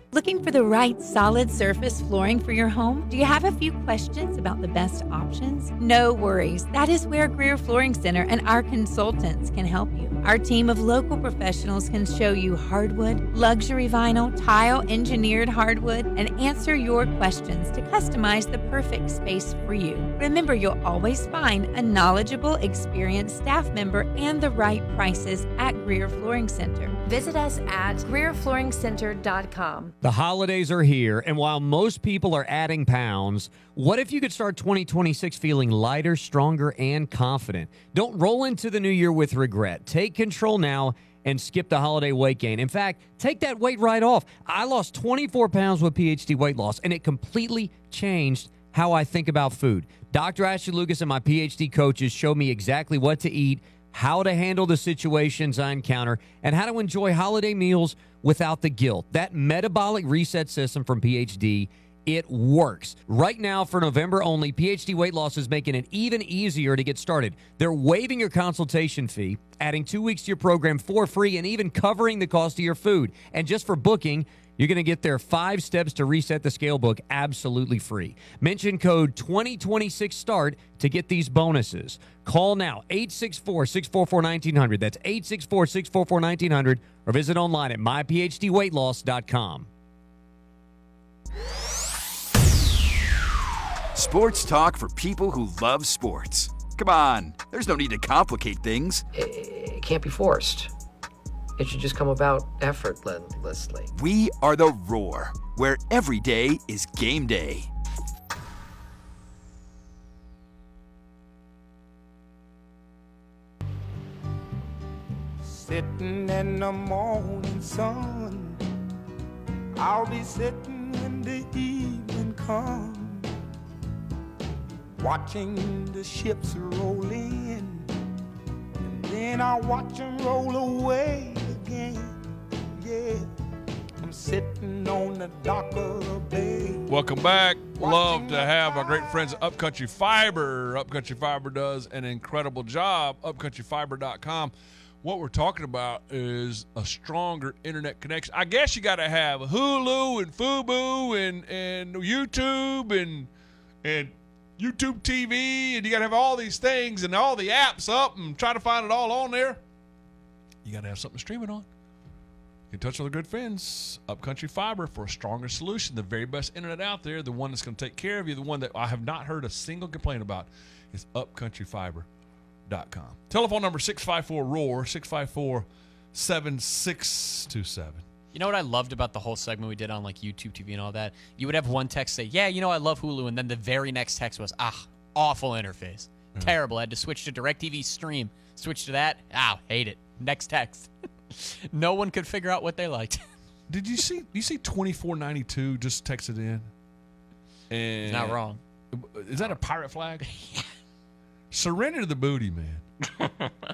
Looking for the right solid surface flooring for your home? Do you have a few questions about the best options? No worries. That is where Greer Flooring Center and our consultants can help you. Our team of local professionals can show you hardwood, luxury vinyl, tile, engineered hardwood, and answer your questions to customize the perfect space for you. Remember, you'll always find a knowledgeable, experienced staff member and the right prices at Greer Flooring Center. Visit us at greer flooring center dot com. The holidays are here, and while most people are adding pounds, what if you could start twenty twenty-six feeling lighter, stronger, and confident? Don't roll into the new year with regret. Take control now and skip the holiday weight gain. In fact, take that weight right off. I lost twenty-four pounds with P H D Weight Loss, and it completely changed how I think about food. Doctor Ashley Lucas and my P H D coaches showed me exactly what to eat, how to handle the situations I encounter, and how to enjoy holiday meals without the guilt. That metabolic reset system from P H D, it works. Right now, for November only, P H D Weight Loss is making it even easier to get started. They're waiving your consultation fee, adding two weeks to your program for free, and even covering the cost of your food. And just for booking, you're going to get their five steps to reset the scale book absolutely free. Mention code twenty twenty-six START to get these bonuses. Call now, eight six four, six four four, one nine zero zero. That's eight six four, six four four, one nine zero zero. Or visit online at my p h d weight loss dot com. Sports talk for people who love sports. Come on, there's no need to complicate things. It can't be forced. It should just come about effortlessly. We are the Roar, where every day is game day. Sitting in the morning sun, I'll be sitting when the evening comes, watching the ships roll in, and then I'll watch them roll away again. Yeah, I'm sitting on the dock of the bay. Welcome back. Love to have our great friends at Upcountry Fiber. Upcountry Fiber does an incredible job. upcountry fiber dot com. What we're talking about is a stronger internet connection. I guess you got to have Hulu and Fubo and, and YouTube and and YouTube T V, and you got to have all these things and all the apps up and try to find it all on there. You got to have something to stream it on. Get in touch with our good friends, Upcountry Fiber, for a stronger solution. The very best internet out there, the one that's going to take care of you, the one that I have not heard a single complaint about, is upcountry fiber dot com. Telephone number six five four ROAR, six five four, seven six two seven. You know what I loved about the whole segment we did on like YouTube T V and all that? You would have one text say, yeah, you know, I love Hulu. And then the very next text was, ah, awful interface. Mm-hmm. Terrible. I had to switch to DirecTV Stream. Switch to that. Ah, hate it. Next text. No one could figure out what they liked. Did you see you see twenty-four ninety-two just texted in? And it's not wrong. Is that a pirate flag? Surrender the booty, man.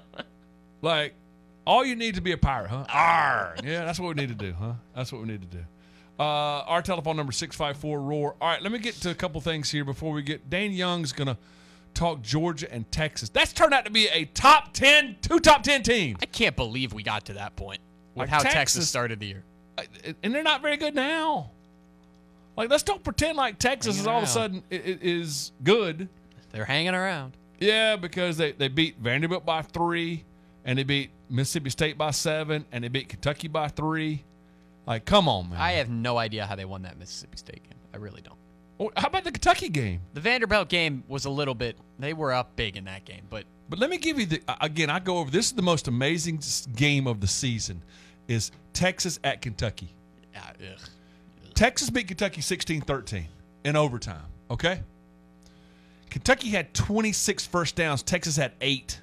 Like, all you need to be a pirate, huh? Arr! Yeah, that's what we need to do, huh? That's what we need to do. Uh, our telephone number, six five four ROAR. All right, let me get to a couple things here before we get. Dane Young's going to talk Georgia and Texas. That's turned out to be a top ten, two top ten teams. I can't believe we got to that point with Like how Texas, Texas started the year. And they're not very good now. Like, let's don't pretend like Texas Hanging is all of a around. sudden i- i- is good. They're hanging around. Yeah, because they, they beat Vanderbilt by three, and they beat Mississippi State by seven, and they beat Kentucky by three. Like, come on, man. I have no idea how they won that Mississippi State game. I really don't. Or how about the Kentucky game? The Vanderbilt game was a little bit, they were up big in that game, but But let me give you the again. I go over. This is the most amazing s- game of the season, is Texas at Kentucky. uh, ugh. Texas beat Kentucky sixteen thirteen in overtime. Okay. Kentucky had twenty-six first downs. Texas had eight.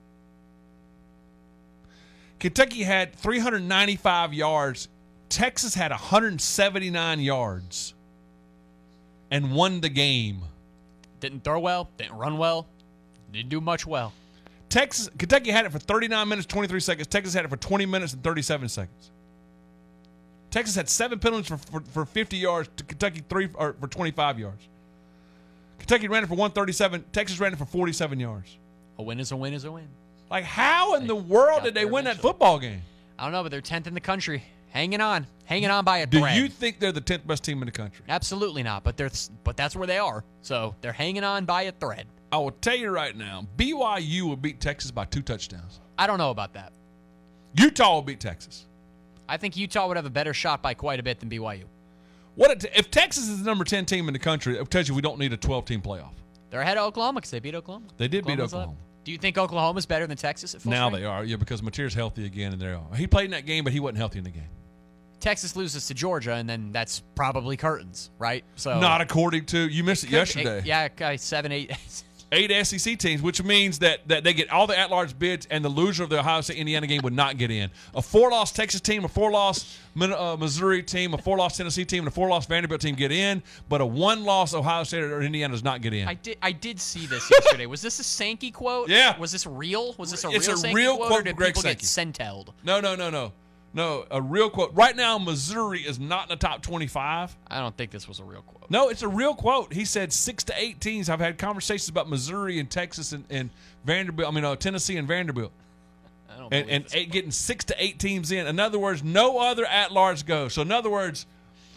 Kentucky had three hundred ninety-five yards. Texas had one hundred seventy-nine yards and won the game. Didn't throw well, didn't run well, didn't do much well. Texas, Kentucky had it for thirty-nine minutes, twenty-three seconds. Texas had it for twenty minutes and thirty-seven seconds. Texas had seven penalties for, for, for fifty yards to Kentucky three or for twenty-five yards. Kentucky ran it for one thirty-seven. Texas ran it for forty-seven yards. A win is a win is a win. Like, how in the world did they win that football game? I don't know, but they're tenth in the country. Hanging on. Hanging on by a Do thread. you think they're the tenth best team in the country? Absolutely not, but they're but that's where they are. So they're hanging on by a thread. I will tell you right now, B Y U will beat Texas by two touchdowns. I don't know about that. Utah will beat Texas. I think Utah would have a better shot by quite a bit than B Y U. What it, if Texas is the number ten team in the country? It tells you we don't need a twelve-team playoff. They're ahead of Oklahoma because they beat Oklahoma. They did Oklahoma's beat Oklahoma. up. Do you think Oklahoma's better than Texas at full Now strength? they are, yeah, because Mateer's healthy again, and they are. He played in that game, but he wasn't healthy in the game. Texas loses to Georgia, and then that's probably curtains, right? So Not according to you missed it Could- yesterday. eight- yeah, okay, seven, eight. Eight S E C teams, which means that, that they get all the at-large bids, and the loser of the Ohio State-Indiana game would not get in. A four-loss Texas team, a four-loss Min- uh, Missouri team, a four-loss Tennessee team, and a four-loss Vanderbilt team get in, but a one-loss Ohio State or Indiana does not get in. I did. I did see this yesterday. Was this a Sankey quote? Yeah. Was this real? Was this a It's real a Sankey real quote, quote or did from Greg people get Sankey. sentelled? No, no, no, no. No, a real quote. Right now, Missouri is not in the top twenty-five. I don't think this was a real quote. No, it's a real quote. He said six to eight teams. I've had conversations about Missouri and Texas and, and Vanderbilt. I mean, uh, Tennessee and Vanderbilt. I don't And, and eight, getting six to eight teams in. In other words, no other at-large go. So, in other words,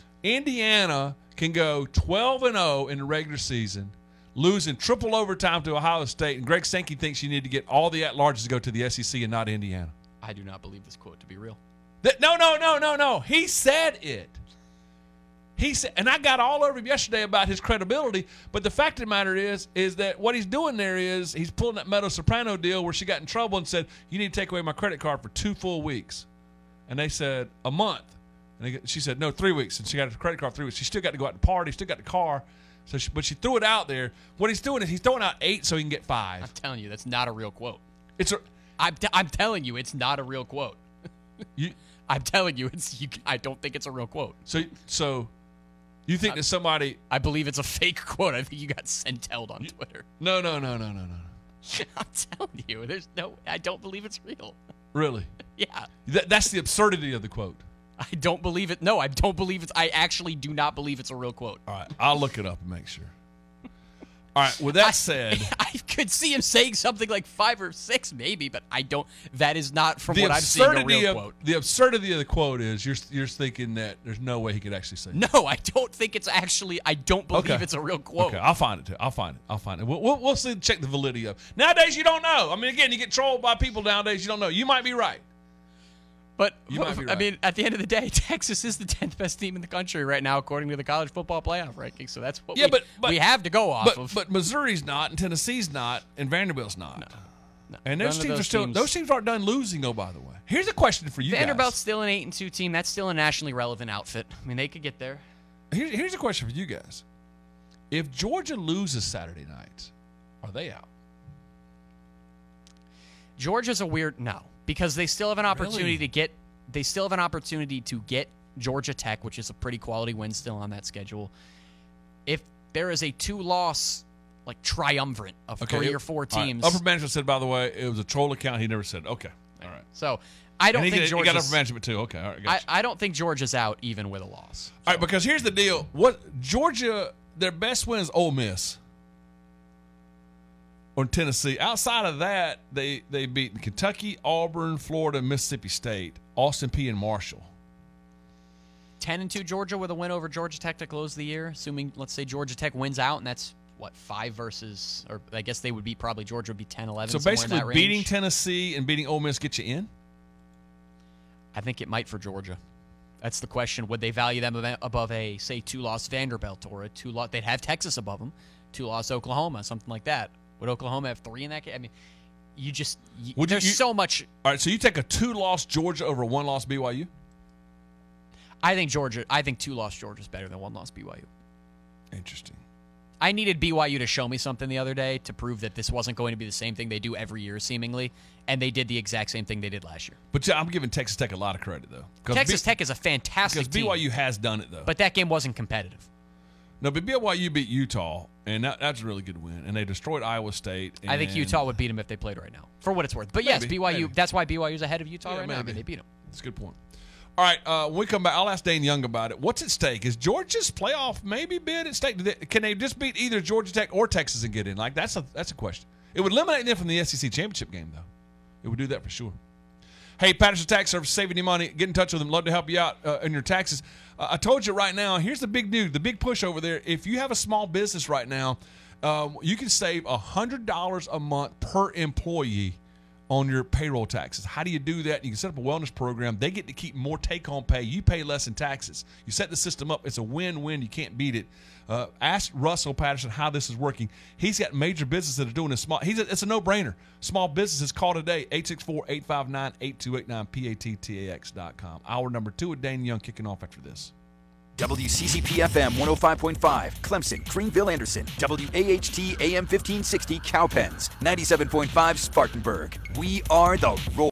Indiana can go twelve and oh in the regular season, losing triple overtime to Ohio State, and Greg Sankey thinks you need to get all the at-larges to go to the S E C and not Indiana. I do not believe this quote to be real. That, no, no, no, no, no. He said it. He said, and I got all over him yesterday about his credibility. But the fact of the matter is, is that what he's doing there is he's pulling that Meadow Soprano deal where she got in trouble and said, "You need to take away my credit card for two full weeks," and they said a month, and they, she said no, three weeks, and she got her credit card for three weeks. She still got to go out and party, still got the car, so she, but she threw it out there. What he's doing is he's throwing out eight so he can get five. I'm telling you, that's not a real quote. It's a. I'm, t- I'm telling you, it's not a real quote. You, I'm telling you, it's. You, I don't think it's a real quote. So, so you think that somebody? I believe it's a fake quote. I think you got sentelled on Twitter. No, no, no, no, no, no. I'm telling you, there's no. I don't believe it's real. Really? Yeah. That, that's the absurdity of the quote. I don't believe it. No, I don't believe it's. I actually do not believe it's a real quote. All right, I'll look it up and make sure. All right, with that I, said, I could see him saying something like five or six, maybe, but I don't. That is not from the what I've seen a absurdity real of quote. the absurdity of the quote is you're you're thinking that there's no way he could actually say. No, I don't think it's actually. I don't believe Okay. it's a real quote. Okay, I'll find it too. I'll find it. I'll find it. We'll, we'll, we'll see. Check the validity of. Nowadays, you don't know. I mean, again, you get trolled by people nowadays. You don't know. You might be right. But You might be I right. mean, at the end of the day, Texas is the tenth best team in the country right now, according to the college football playoff rankings. So that's what Yeah, we, but, but we have to go off but, of. But Missouri's not, and Tennessee's not, and Vanderbilt's not. And those None of teams those are still. teams- Those teams aren't done losing. Oh, by the way, here's a question for you Vanderbilt's guys. still an eight and two team. That's still a nationally relevant outfit. I mean, they could get there. Here's, here's a question for you guys. If Georgia loses Saturday night, are they out? Georgia's a weird no because they still have an opportunity Really? to get. They still have an opportunity to get Georgia Tech, which is a pretty quality win still on that schedule. If there is a two-loss like triumvirate of Okay, three it- or four all right. teams, Upper management said, by the way, it was a troll account. He never said. Okay, all right. so I don't And he think got- he got Georgia's. upper management too. Okay, all right. I, Gotcha. I don't think Georgia's out even with a loss. All right, because here's the deal. What Georgia, their best win is Ole Miss or Tennessee. Outside of that, they they beat Kentucky, Auburn, Florida, Mississippi State, Austin P and Marshall. ten and two Georgia with a win over Georgia Tech to close the year, assuming let's say Georgia Tech wins out, and that's what five versus, or I guess they would be probably Georgia would be ten eleven. So somewhere in basically, that range. beating Tennessee and beating Ole Miss get you in. I think it might for Georgia. That's the question. Would they value them ab- above a say two loss Vanderbilt or a two loss? They'd have Texas above them, two loss Oklahoma, something like that. Would Oklahoma have three in that game? I mean, you just you, Would you- there's you- so much. All right, so you take a two-loss Georgia over a one-loss B Y U. I think Georgia. I think two loss Georgia's better than one loss B Y U. Interesting. I needed B Y U to show me something the other day to prove that this wasn't going to be the same thing they do every year, seemingly, and they did the exact same thing they did last year. But yeah, I'm giving Texas Tech a lot of credit though. 'Cause Texas B- Tech is a fantastic because team, B Y U has done it though. but that game wasn't competitive. No, but B Y U beat Utah, and that, that's a really good win. And they destroyed Iowa State. I think and- Utah would beat them if they played right now, for what it's worth. But yes, Maybe, B Y U. maybe. That's why B Y U's ahead of Utah Yeah, right now. I maybe. mean, they beat them. That's a good point. All right, uh, when we come back, I'll ask Dane Young about it. What's at stake? Is Georgia's playoff maybe bid at stake? Do they- Can they just beat either Georgia Tech or Texas and get in? Like that's a that's a question. It would eliminate them from the S E C championship game, though. It would do that for sure. Hey, Patterson Tax Service, saving you money. Get in touch with them. Love to help you out uh, in your taxes. Uh, I told you right now, here's the big news, the big push over there. If you have a small business right now, um, you can save one hundred dollars a month per employee on your payroll taxes. How do you do that? You can set up a wellness program. They get to keep more take-home pay. You pay less in taxes. You set the system up. It's a win-win. You can't beat it. Uh, ask Russell Patterson how this is working. He's got major businesses that are doing this. Small. He's a, it's a no-brainer. Small businesses, call today, eight six four, eight five nine, eight two eight nine, P A T T A X dot com. Hour number two with Dane Young kicking off after this. W C C P F M one oh five point five, Clemson, Greenville, Anderson. W A H T A M fifteen sixty, Cowpens. ninety-seven point five, Spartanburg. We are the Roar.